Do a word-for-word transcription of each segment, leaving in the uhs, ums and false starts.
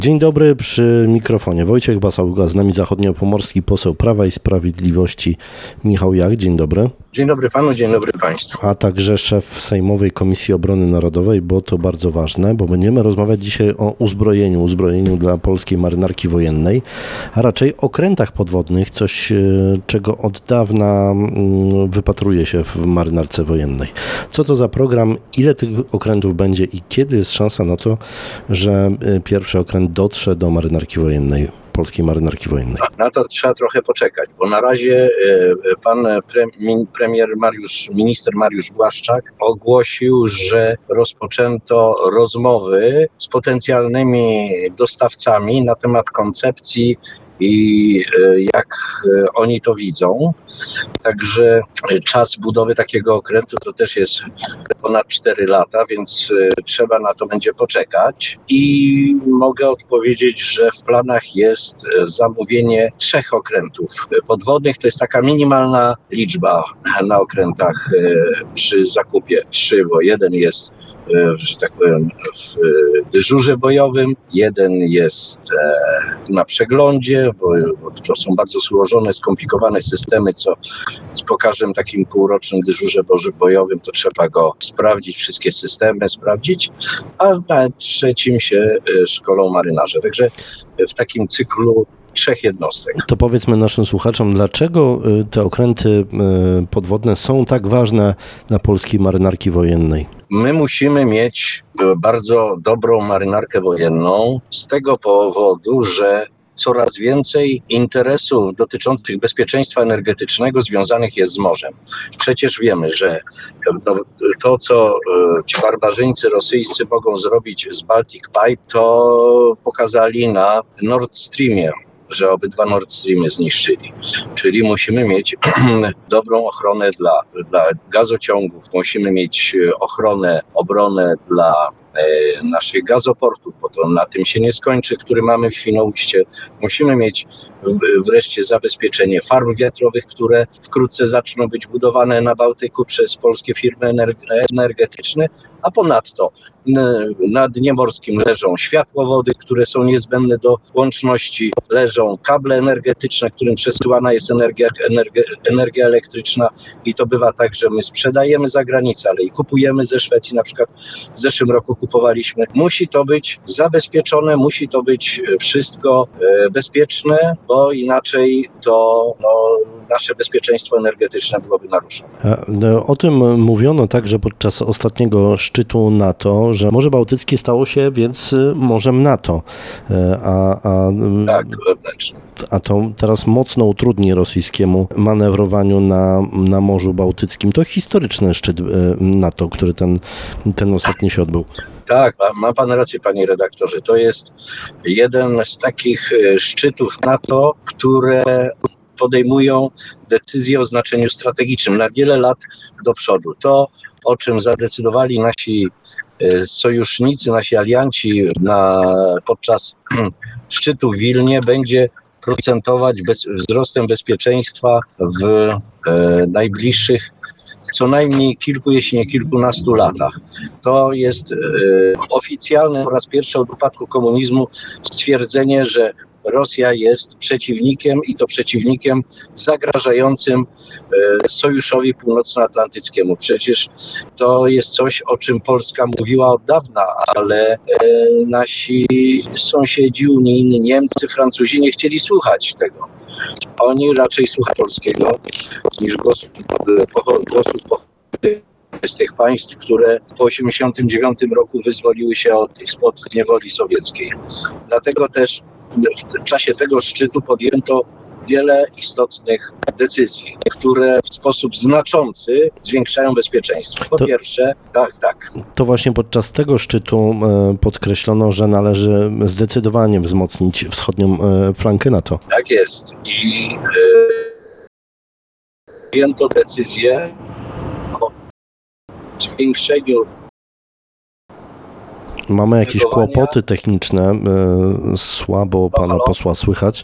Dzień dobry, przy mikrofonie Wojciech Basałga, z nami zachodniopomorski poseł Prawa i Sprawiedliwości Michał Jach. Dzień dobry. Dzień dobry panu, dzień dobry państwu. A także szef Sejmowej Komisji Obrony Narodowej, bo to bardzo ważne, bo będziemy rozmawiać dzisiaj o uzbrojeniu, uzbrojeniu dla polskiej marynarki wojennej, a raczej okrętach podwodnych, coś czego od dawna wypatruje się w marynarce wojennej. Co to za program, ile tych okrętów będzie i kiedy jest szansa na to, że pierwszy okręt dotrze do marynarki wojennej? Polskiej marynarki wojennej. Na to trzeba trochę poczekać, bo na razie pan premier Mariusz, minister Mariusz Błaszczak ogłosił, że rozpoczęto rozmowy z potencjalnymi dostawcami na temat koncepcji i jak oni to widzą. Także czas budowy takiego okrętu to też jest ponad cztery lata, więc trzeba na to będzie poczekać. I mogę odpowiedzieć, że w planach jest zamówienie trzech okrętów podwodnych. To jest taka minimalna liczba na okrętach przy zakupie. Trzy, bo jeden jest, że tak powiem, w dyżurze bojowym, jeden jest na przeglądzie, bo to są bardzo złożone, skomplikowane systemy, co z pokażem takim półrocznym dyżurze bojowym to trzeba go sprawdzić, wszystkie systemy sprawdzić, a na trzecim się szkolą marynarze. Także w takim cyklu trzech jednostek. To powiedzmy naszym słuchaczom, dlaczego te okręty podwodne są tak ważne dla polskiej marynarki wojennej? My musimy mieć bardzo dobrą marynarkę wojenną z tego powodu, że coraz więcej interesów dotyczących bezpieczeństwa energetycznego związanych jest z morzem. Przecież wiemy, że to, co ci barbarzyńcy rosyjscy mogą zrobić z Baltic Pipe, to pokazali na Nord Streamie, że obydwa Nord Streamy zniszczyli. Czyli musimy mieć dobrą ochronę dla, dla gazociągów, musimy mieć ochronę, obronę dla e, naszych gazoportów, bo to na tym się nie skończy, który mamy w Świnoujście. Musimy mieć w, wreszcie zabezpieczenie farm wiatrowych, które wkrótce zaczną być budowane na Bałtyku przez polskie firmy energetyczne, a ponadto na dnie morskim leżą światłowody, które są niezbędne do łączności, leżą kable energetyczne, którym przesyłana jest energia, energia, energia elektryczna i to bywa tak, że my sprzedajemy za granicę, ale i kupujemy ze Szwecji, na przykład w zeszłym roku kupowaliśmy. Musi to być zabezpieczone, musi to być wszystko bezpieczne, bo inaczej to no, nasze bezpieczeństwo energetyczne byłoby naruszone. O tym mówiono także podczas ostatniego szczytu NATO, że Morze Bałtyckie stało się więc morzem NATO. A, a, tak, wewnętrznie. A to teraz mocno utrudni rosyjskiemu manewrowaniu na, na Morzu Bałtyckim. To historyczny szczyt NATO, który ten, ten ostatni się odbył. Tak, ma pan rację, panie redaktorze. To jest jeden z takich szczytów NATO, które podejmują decyzje o znaczeniu strategicznym na wiele lat do przodu. To, o czym zadecydowali nasi sojusznicy, nasi alianci na, podczas szczytu w Wilnie, będzie procentować bez, wzrostem bezpieczeństwa w e, najbliższych co najmniej kilku, jeśli nie kilkunastu latach. To jest e, oficjalne po raz pierwszy od upadku komunizmu stwierdzenie, że Rosja jest przeciwnikiem i to przeciwnikiem zagrażającym e, Sojuszowi Północnoatlantyckiemu. Przecież to jest coś, o czym Polska mówiła od dawna, ale e, nasi sąsiedzi unijni, Niemcy, Francuzi nie chcieli słuchać tego. Oni raczej słuchają polskiego niż głosów głosów z tych państw, które po tysiąc dziewięćset osiemdziesiątym dziewiątym roku wyzwoliły się od, spod niewoli sowieckiej. Dlatego też w czasie tego szczytu podjęto wiele istotnych decyzji, które w sposób znaczący zwiększają bezpieczeństwo. Po to, pierwsze, tak, tak. To właśnie podczas tego szczytu podkreślono, że należy zdecydowanie wzmocnić wschodnią flankę NATO. Tak jest. I podjęto decyzję o zwiększeniu. Mamy jakieś kłopoty techniczne, słabo pana halo? posła słychać.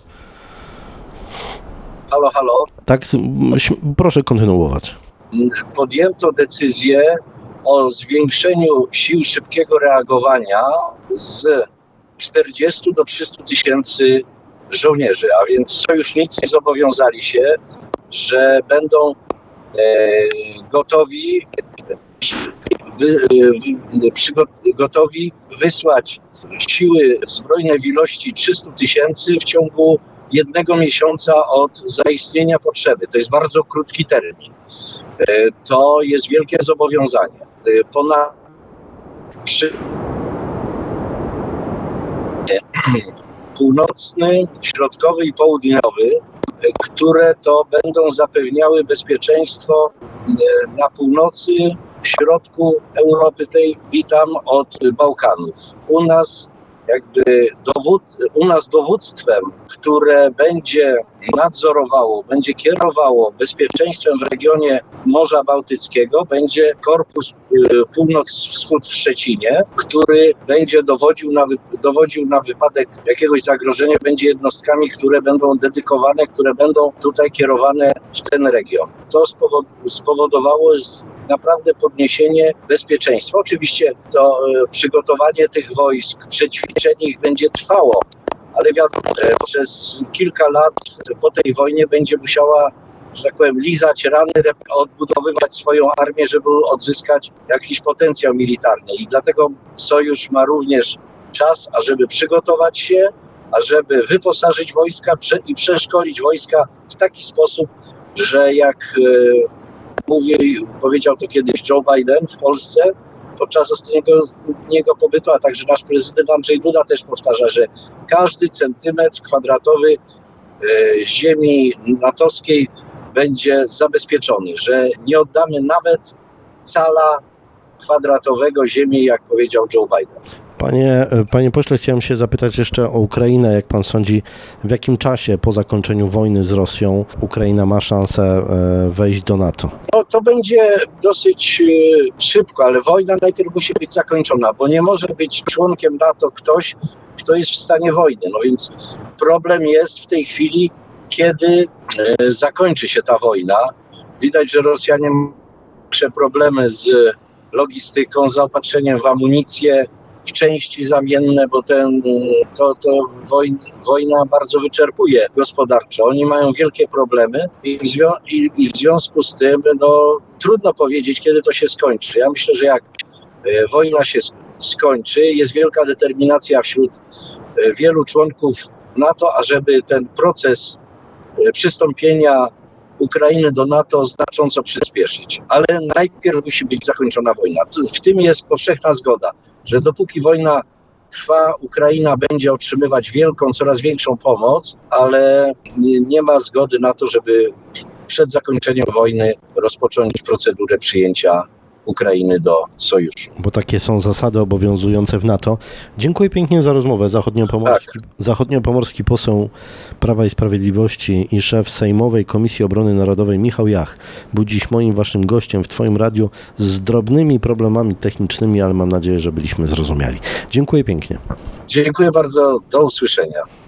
Halo, halo. Tak, proszę kontynuować. Podjęto decyzję o zwiększeniu sił szybkiego reagowania z czterdziestu do trzystu tysięcy żołnierzy, a więc sojusznicy zobowiązali się, że będą e, gotowi, wy, wy, przygo- gotowi wysłać siły zbrojne w ilości trzystu tysięcy w ciągu jednego miesiąca od zaistnienia potrzeby. To jest bardzo krótki termin. E, to jest wielkie zobowiązanie. E, ponad przy północny, środkowy i południowy, które to będą zapewniały bezpieczeństwo na północy, w środku Europy tej i tam od Bałkanów. U nas jakby dowód, u nas dowództwem, które będzie nadzorowało, będzie kierowało bezpieczeństwem w regionie Morza Bałtyckiego, będzie Korpus Północ-Wschód w Szczecinie, który będzie dowodził na, dowodził na wypadek jakiegoś zagrożenia, będzie jednostkami, które będą dedykowane, które będą tutaj kierowane w ten region. To spowodowało naprawdę podniesienie bezpieczeństwa. Oczywiście to przygotowanie tych wojsk, przećwiczenie ich będzie trwało, ale wiadomo, że przez kilka lat po tej wojnie będzie musiała, że tak powiem, lizać rany, odbudowywać swoją armię, żeby odzyskać jakiś potencjał militarny. I dlatego Sojusz ma również czas, ażeby przygotować się, ażeby wyposażyć wojska i przeszkolić wojska w taki sposób, że jak mówi, powiedział to kiedyś Joe Biden w Polsce podczas ostatniego jego pobytu, a także nasz prezydent Andrzej Duda też powtarza, że każdy centymetr kwadratowy ziemi natowskiej będzie zabezpieczony, że nie oddamy nawet cala kwadratowego ziemi, jak powiedział Joe Biden. Panie, panie pośle, chciałem się zapytać jeszcze o Ukrainę. Jak pan sądzi, w jakim czasie po zakończeniu wojny z Rosją Ukraina ma szansę wejść do NATO? No, to będzie dosyć szybko, ale wojna najpierw musi być zakończona, bo nie może być członkiem NATO ktoś, kto jest w stanie wojny. No więc problem jest w tej chwili, kiedy zakończy się ta wojna. Widać, że Rosjanie mają problemy z logistyką, zaopatrzeniem w amunicję, w części zamienne, bo ten, to, to wojna, wojna bardzo wyczerpuje gospodarczo. Oni mają wielkie problemy i w, zwią- i, i w związku z tym no, trudno powiedzieć, kiedy to się skończy. Ja myślę, że jak e, wojna się skończy, jest wielka determinacja wśród e, wielu członków NATO, ażeby ten proces e, przystąpienia Ukrainy do NATO znacząco przyspieszyć. Ale najpierw musi być zakończona wojna. W tym jest powszechna zgoda, że dopóki wojna trwa, Ukraina będzie otrzymywać wielką, coraz większą pomoc, ale nie ma zgody na to, żeby przed zakończeniem wojny rozpocząć procedurę przyjęcia Ukrainy do sojuszu. Bo takie są zasady obowiązujące w NATO. Dziękuję pięknie za rozmowę. Zachodniopomorski, tak. Zachodniopomorski poseł Prawa i Sprawiedliwości i szef Sejmowej Komisji Obrony Narodowej Michał Jach był dziś moim waszym gościem w twoim radiu z drobnymi problemami technicznymi, ale mam nadzieję, że byliśmy zrozumiali. Dziękuję pięknie. Dziękuję bardzo. Do usłyszenia.